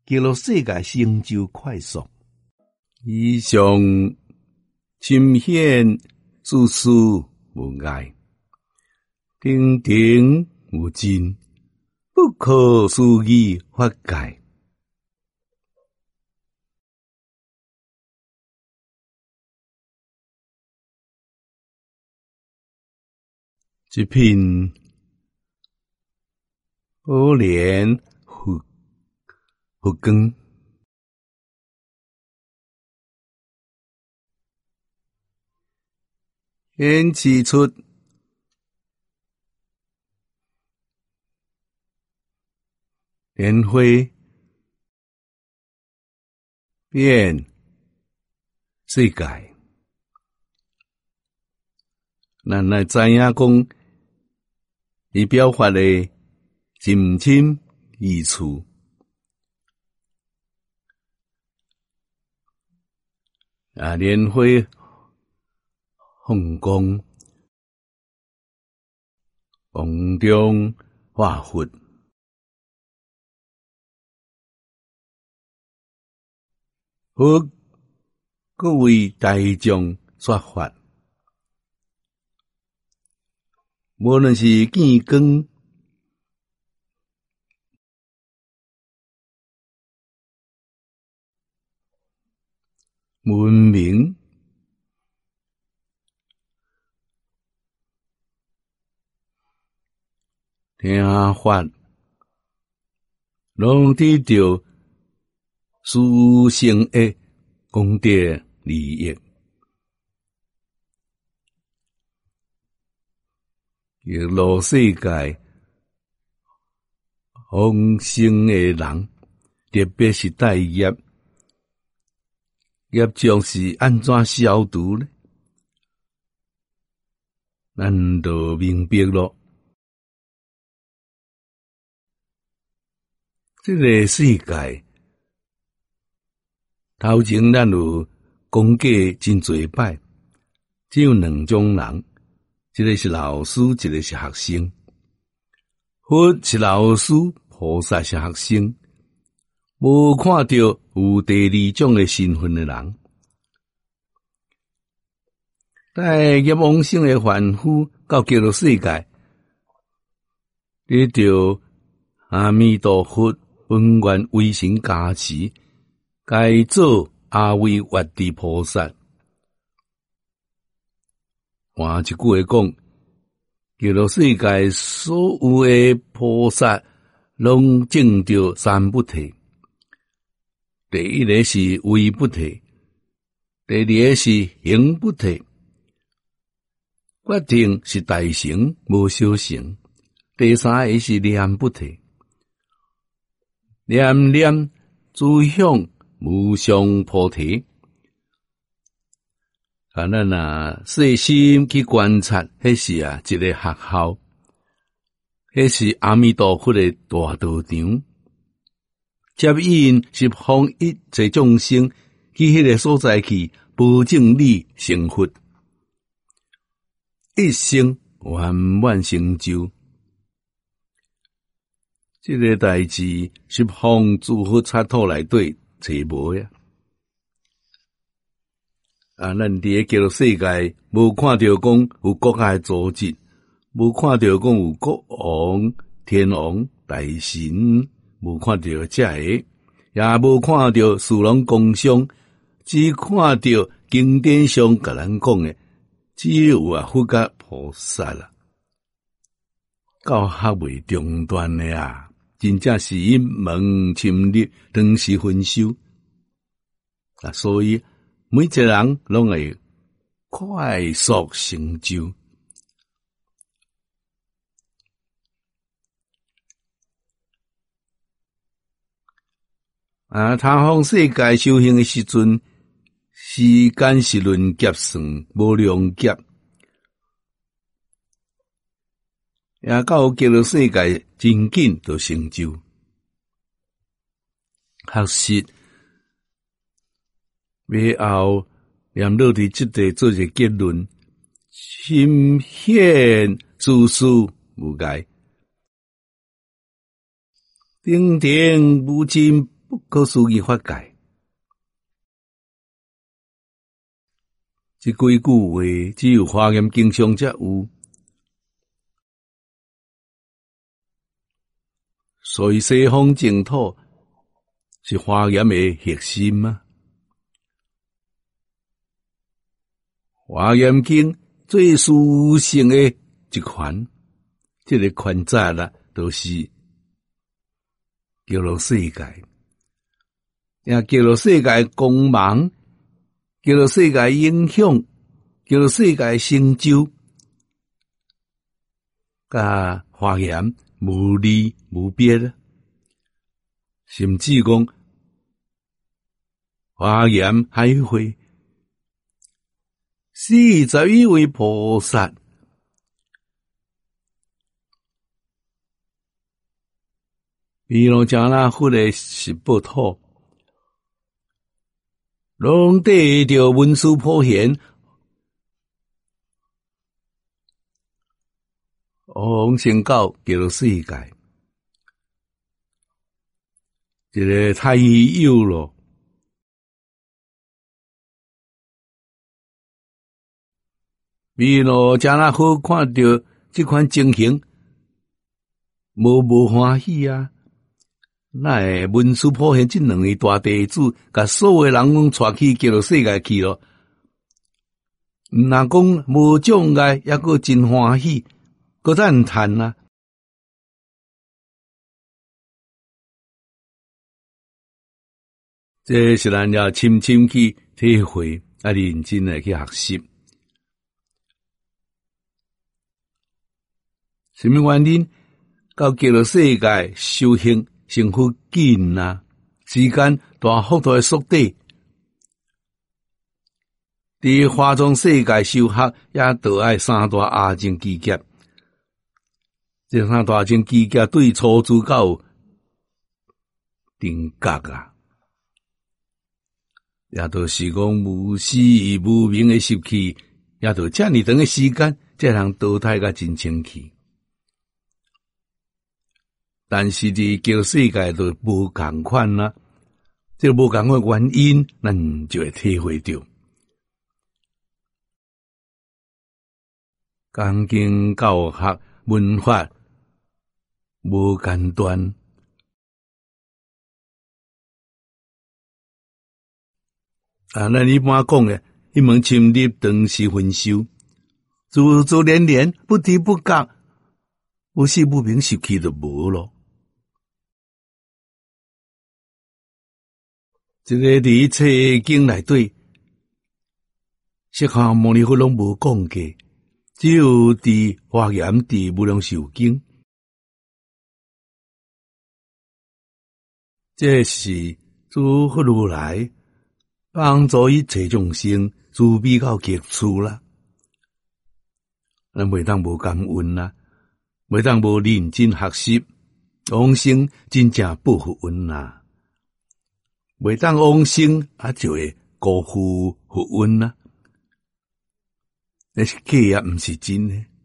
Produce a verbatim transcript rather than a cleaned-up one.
叫做世界成就快速。 以上深显处处无碍，定定无尽，不可思议法界。一品宝莲佛佛光，显示出莲花变世界。咱来知影讲，伊表发的深深意思。啊，莲花放光，光中化佛，佛各为大众说法。无论是见光、文明、听法，拢得到殊胜的功德利益。欲落世界丰盛的人，特别是大业，业障是安怎消除呢？咱就明白咯。这个世界，头前咱有讲过真多摆，只有两种人。一个是老师，一个是学生。佛是老师，菩萨是学生。无看到有第二种的身份的人，在业往生的凡夫到极乐世界，得到阿弥陀佛本愿威神加持，该做阿惟越地菩萨。换一句话讲，极乐世界所有的菩萨拢证到三不退。第一个是位不退，第二个是行不退，决定是大成无小成，第三个是念不退，念念指向无上菩提。啊，咱啊细心去观察，迄是啊一个学校，迄是阿弥陀佛的大道场。接引是奉一切众生去迄个所在去，保证你成佛，一生圆满成就。这个代志是奉诸佛刹土内底找无呀。啊，咱伫个极乐世界，无看到讲有国家的组织，无看到讲有国王、天王、大神，无看到这个，也无看到殊荣光相，只看到经典上甲咱讲的，只有啊佛甲菩萨啦，教学未中断的啊，真正是一门深入，当时分修啊，所以。每一个人拢会快速成就。啊，他方世界修行的时阵，时间是论劫算，无量劫。也到极乐世界，真紧就成就。学习。尾后念落伫即地做一个结论：深显处处无碍，定定无尽，不告诉伊法界。这几句话只有华严经上才有，所以西方净土是华严的核心啊。华严经最殊胜的一款，这个款载啦，都是叫做世界，也叫做世界光芒，叫做世界影响，叫做世界成就，甲华严无离无别啦。甚至讲华严海会四十一位菩萨，毗卢遮那佛的十报土，拢得着文殊普贤，往生到极乐世界，这个太有了。弥勒遮那佛看到这款情形，无无欢喜啊！那会文殊普贤这两位大弟子，甲所有人拢带去极乐世界去咯。若讲无障碍，也阁真欢喜，阁赞叹啊！这是咱要深深去体会，啊，认真来去学习。什么原因？到极乐世界修行成佛紧啊，时间大幅度的缩短。伫华藏世界修学，也都爱三大阿僧祇劫。这三大阿僧祇劫对初住到定觉啊，也都是讲无始无明的习气，也都这么长的时间，才能淘汰甲真清气。但是伫极乐世界都无共款啦，这无共款原因，咱就会体会到。讲经教学文化无简单，啊，咱一般讲诶，一门深入，长时熏修，祖祖连连，不知不觉，无始无明习气就无咯。这个伫一切经内底，释迦牟尼佛拢无讲过，只有伫华严伫无量寿经，这是诸佛如来帮助一切众生慈悲到极处啦。咱袂当无感恩啦，袂当无认真学习，往生真正不负恩啦。袂当往生，啊就会辜负佛恩啦。那是假也毋是真诶。